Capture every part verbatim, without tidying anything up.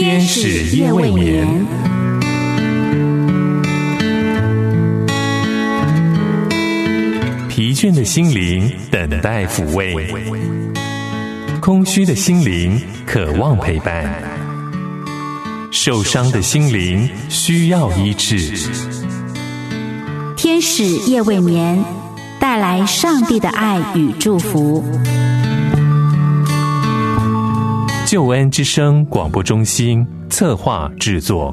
天使夜未眠，疲倦的心灵等待抚慰，空虚的心灵渴望陪伴，受伤的心灵需要医治。 天使夜未眠，带来上帝的爱与祝福。 救恩之声广播中心策划制作。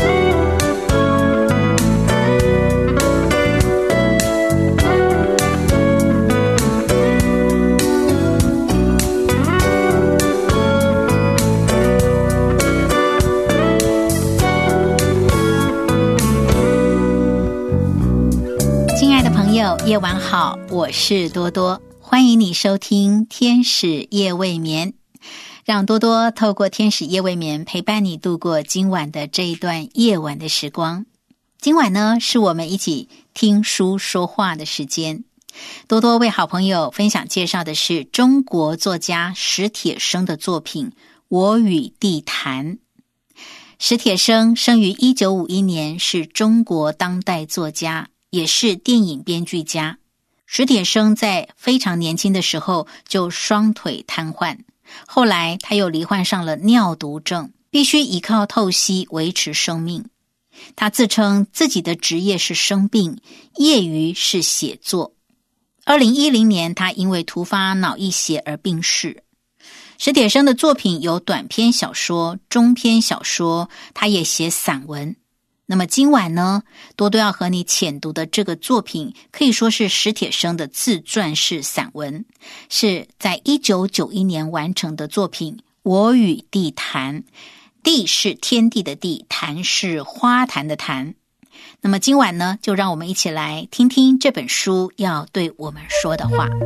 亲爱的朋友，夜晚好，我是多多，欢迎你收听天使夜未眠，让多多透过天使夜未眠陪伴你度过今晚的这一段夜晚的时光。今晚呢，是我们一起听书说话的时间。多多为好朋友分享介绍的是中国作家史铁生的作品《我与地坛》。史铁生生于一九五一年，是中国当代作家，也是电影编剧家。史铁生在非常年轻的时候就双腿瘫痪，后来他又罹患上了尿毒症，必须依靠透析维持生命。他自称自己的职业是生病，业余是写作。二零一零年，他因为突发脑溢血而病逝。史铁生的作品有短篇小说、中篇小说，他也写散文。那么今晚呢，多多要和你浅读的这个作品可以说是史铁生的自传式散文，是在一九九一年完成的作品《我与地坛》。地是天地的地，坛是花坛的坛。那么今晚呢，就让我们一起来听听这本书要对我们说的话。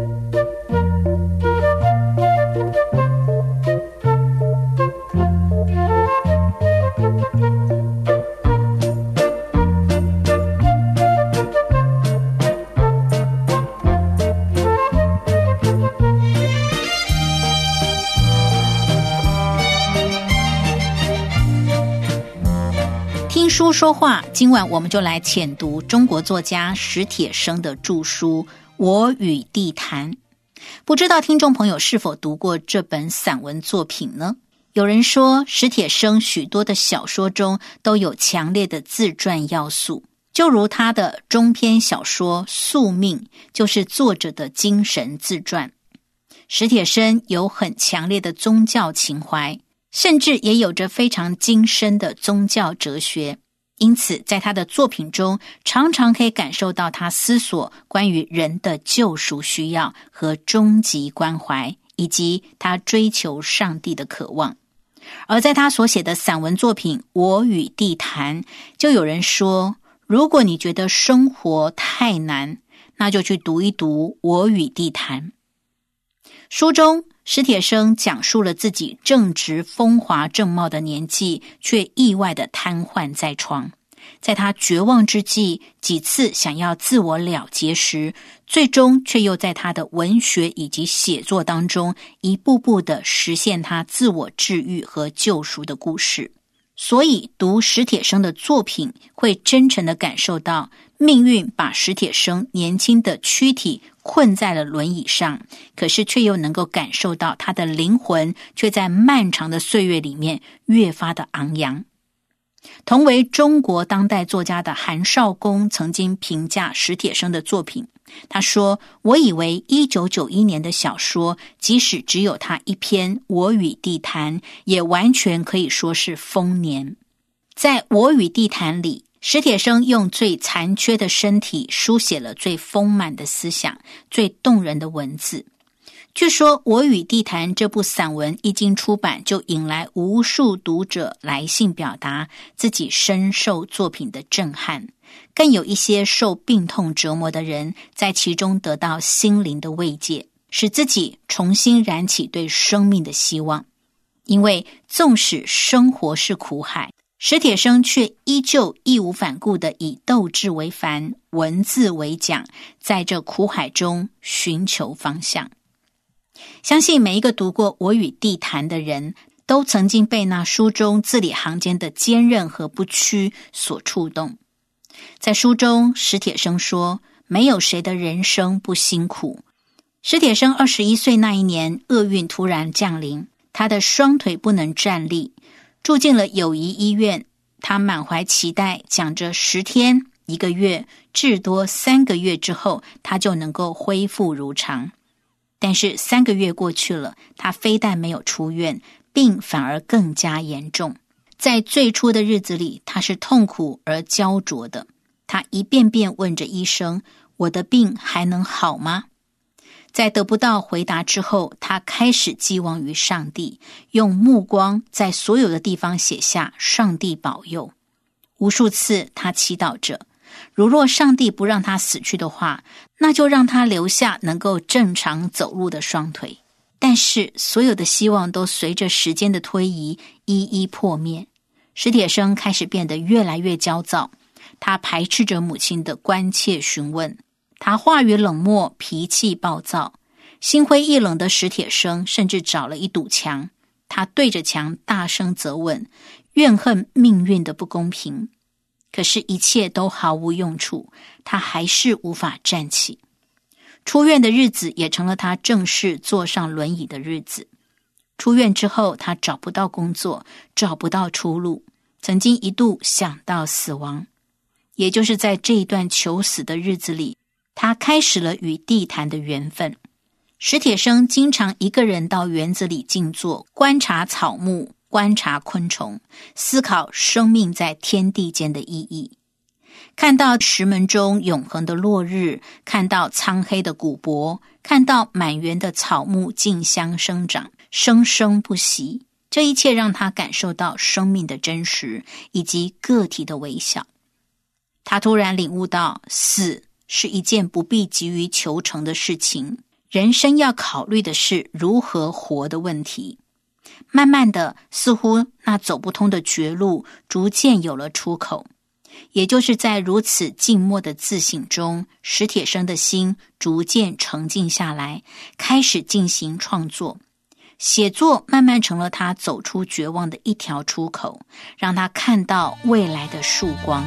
书说话，今晚我们就来浅读中国作家史铁生的著书《我与地坛》。不知道听众朋友是否读过这本散文作品呢？有人说，史铁生许多的小说中都有强烈的自传要素，就如他的中篇小说《宿命》就是作者的精神自传。史铁生有很强烈的宗教情怀，甚至也有着非常精深的宗教哲学。因此在他的作品中常常可以感受到他思索关于人的救赎需要和终极关怀，以及他追求上帝的渴望。而在他所写的散文作品《我与地坛》，就有人说，如果你觉得生活太难，那就去读一读《我与地坛》。书中史铁生讲述了自己正值风华正茂的年纪，却意外的瘫痪在床。在他绝望之际，几次想要自我了结时，最终却又在他的文学以及写作当中，一步步的实现他自我治愈和救赎的故事。所以读史铁生的作品，会真诚地感受到命运把史铁生年轻的躯体困在了轮椅上，可是却又能够感受到他的灵魂却在漫长的岁月里面越发的昂扬。同为中国当代作家的韩少功曾经评价史铁生的作品，他说，我以为一九九一年的小说，即使只有他一篇《我与地坛》，也完全可以说是丰年。在《我与地坛》里，史铁生用最残缺的身体书写了最丰满的思想，最动人的文字。据说《我与地坛》这部散文一经出版，就引来无数读者来信表达自己深受作品的震撼，更有一些受病痛折磨的人在其中得到心灵的慰藉，使自己重新燃起对生命的希望。因为纵使生活是苦海，史铁生却依旧义无反顾地以斗志为帆，文字为桨，在这苦海中寻求方向。相信每一个读过《我与地坛》的人， 都曾经被那书中字里行间的坚韧和不屈所触动。在书中，史铁生说，没有谁的人生不辛苦。史铁生二十一岁那一年，厄运突然降临，他的双腿不能站立，住进了友谊医院。他满怀期待，讲着十天、一个月，至多三个月之后，他就能够恢复如常。但是三个月过去了，他非但没有出院，病反而更加严重。在最初的日子里，他是痛苦而焦灼的。他一遍遍问着医生，我的病还能好吗？在得不到回答之后，他开始寄望于上帝，用目光在所有的地方写下上帝保佑。无数次他祈祷着，如若上帝不让他死去的话，那就让他留下能够正常走路的双腿。但是所有的希望都随着时间的推移一一破灭。史铁生开始变得越来越焦躁，他排斥着母亲的关切询问，他话语冷漠，脾气暴躁。心灰意冷的史铁生甚至找了一堵墙，他对着墙大声责问，怨恨命运的不公平。可是一切都毫无用处，他还是无法站起。出院的日子也成了他正式坐上轮椅的日子。出院之后，他找不到工作，找不到出路，曾经一度想到死亡。也就是在这一段求死的日子里，他开始了与地坛的缘分。史铁生经常一个人到园子里静坐，观察草木，观察昆虫，思考生命在天地间的意义。看到石门中永恒的落日，看到苍黑的古柏，看到满园的草木竞相生长，生生不息。这一切让他感受到生命的真实，以及个体的微小。他突然领悟到，死是一件不必急于求成的事情，人生要考虑的是如何活的问题。慢慢的，似乎那走不通的绝路逐渐有了出口。也就是在如此静默的自省中，史铁生的心逐渐沉静下来，开始进行创作。写作慢慢成了他走出绝望的一条出口，让他看到未来的曙光。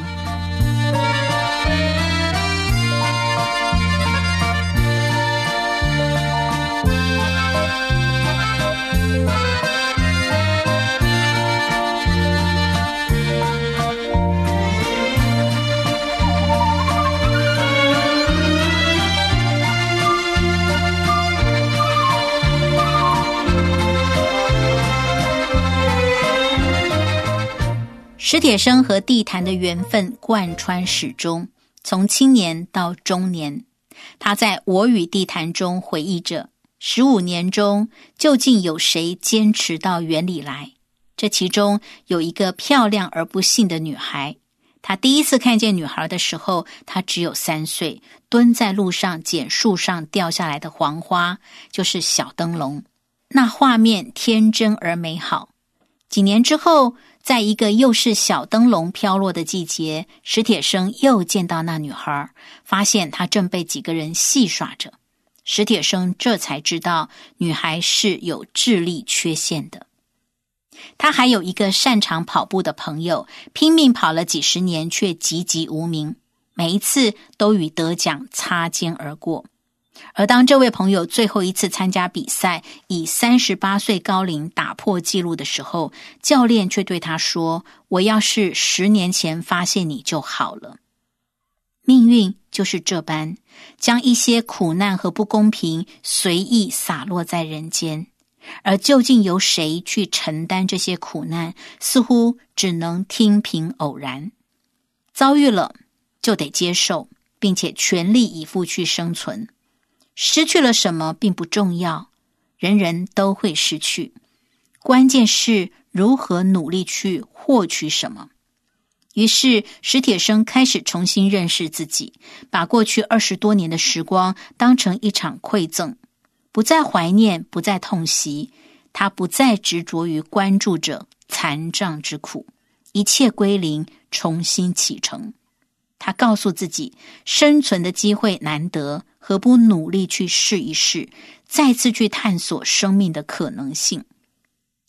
史铁生和地坛的缘分贯穿始终，从青年到中年。他在《我与地坛》中回忆着，十五年中究竟有谁坚持到园里来？这其中有一个漂亮而不幸的女孩。他第一次看见女孩的时候，她只有三岁，蹲在路上捡树上掉下来的黄花，就是小灯笼。那画面天真而美好。几年之后，在一个又是小灯笼飘落的季节，史铁生又见到那女孩，发现她正被几个人戏耍着。史铁生这才知道，女孩是有智力缺陷的。他还有一个擅长跑步的朋友，拼命跑了几十年，却籍籍无名，每一次都与得奖擦肩而过。而当这位朋友最后一次参加比赛，以三十八岁高龄打破纪录的时候，教练却对他说，我要是十年前发现你就好了。命运就是这般，将一些苦难和不公平随意洒落在人间，而究竟由谁去承担这些苦难，似乎只能听凭偶然。遭遇了就得接受，并且全力以赴去生存。失去了什么并不重要，人人都会失去，关键是如何努力去获取什么。于是史铁生开始重新认识自己，把过去二十多年的时光当成一场馈赠，不再怀念，不再痛惜，他不再执着于关注着残障之苦，一切归零，重新启程。他告诉自己，生存的机会难得，何不努力去试一试，再次去探索生命的可能性。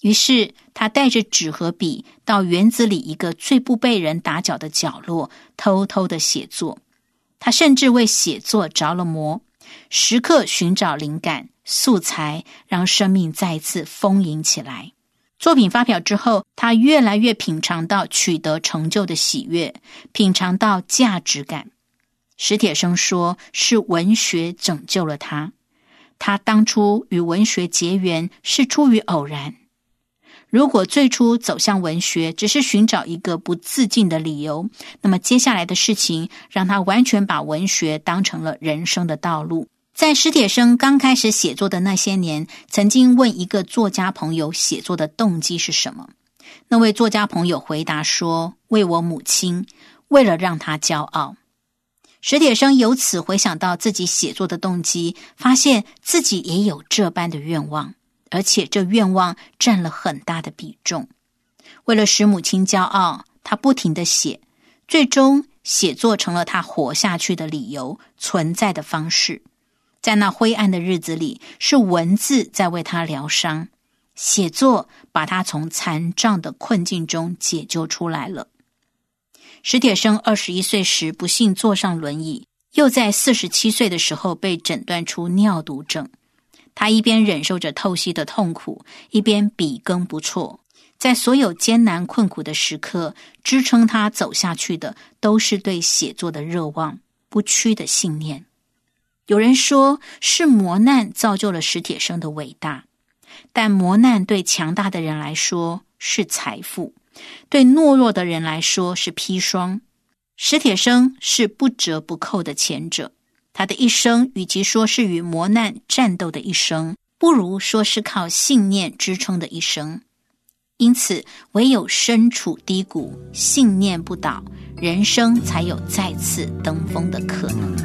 于是他带着纸和笔到园子里一个最不被人打搅的角落，偷偷的写作。他甚至为写作着了魔，时刻寻找灵感、素材，让生命再次丰盈起来。作品发表之后，他越来越品尝到取得成就的喜悦，品尝到价值感。史铁生说，是文学拯救了他。他当初与文学结缘是出于偶然。如果最初走向文学只是寻找一个不自尽的理由，那么接下来的事情让他完全把文学当成了人生的道路。在史铁生刚开始写作的那些年，曾经问一个作家朋友写作的动机是什么。那位作家朋友回答说，为我母亲，为了让她骄傲。史铁生由此回想到自己写作的动机，发现自己也有这般的愿望，而且这愿望占了很大的比重。为了使母亲骄傲，他不停地写，最终写作成了他活下去的理由，存在的方式。在那灰暗的日子里，是文字在为他疗伤，写作把他从残障的困境中解救出来了。史铁生二十一岁时不幸坐上轮椅，又在四十七岁的时候被诊断出尿毒症。他一边忍受着透析的痛苦，一边笔耕不辍。在所有艰难困苦的时刻，支撑他走下去的都是对写作的热望，不屈的信念。有人说，是磨难造就了史铁生的伟大，但磨难对强大的人来说是财富，对懦弱的人来说是砒霜。史铁生是不折不扣的前者。他的一生与其说是与磨难战斗的一生，不如说是靠信念支撑的一生。因此，唯有身处低谷，信念不倒，人生才有再次登峰的可能。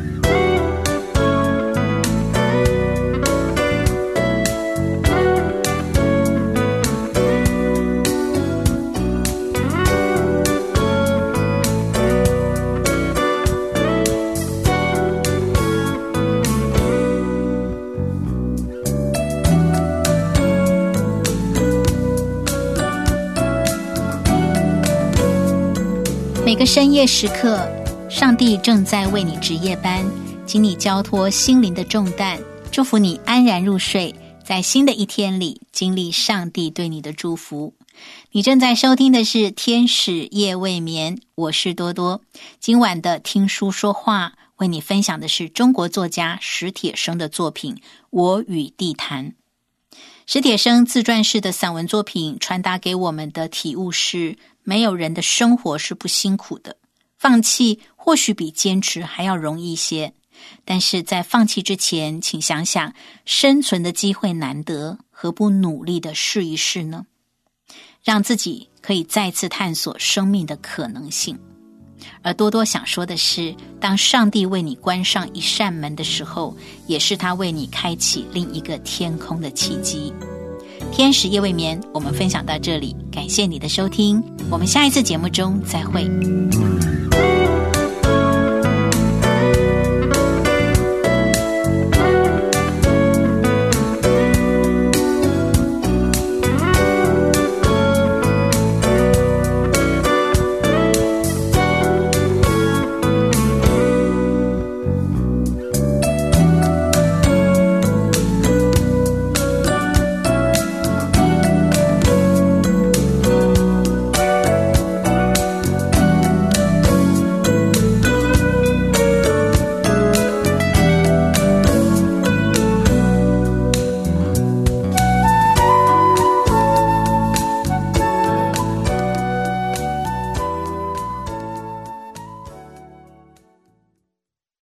每个深夜时刻，上帝正在为你值夜班，请你交托心灵的重担，祝福你安然入睡，在新的一天里经历上帝对你的祝福。你正在收听的是天使夜未眠，我是多多。今晚的听书说话，为你分享的是中国作家史铁生的作品《我与地坛》。史铁生自传式的散文作品传达给我们的体悟是，没有人的生活是不辛苦的，放弃或许比坚持还要容易一些，但是在放弃之前，请想想生存的机会难得，何不努力的试一试呢？让自己可以再次探索生命的可能性。而多多想说的是，当上帝为你关上一扇门的时候，也是他为你开启另一个天空的契机。天使夜未眠，我们分享到这里，感谢你的收听，我们下一次节目中再会。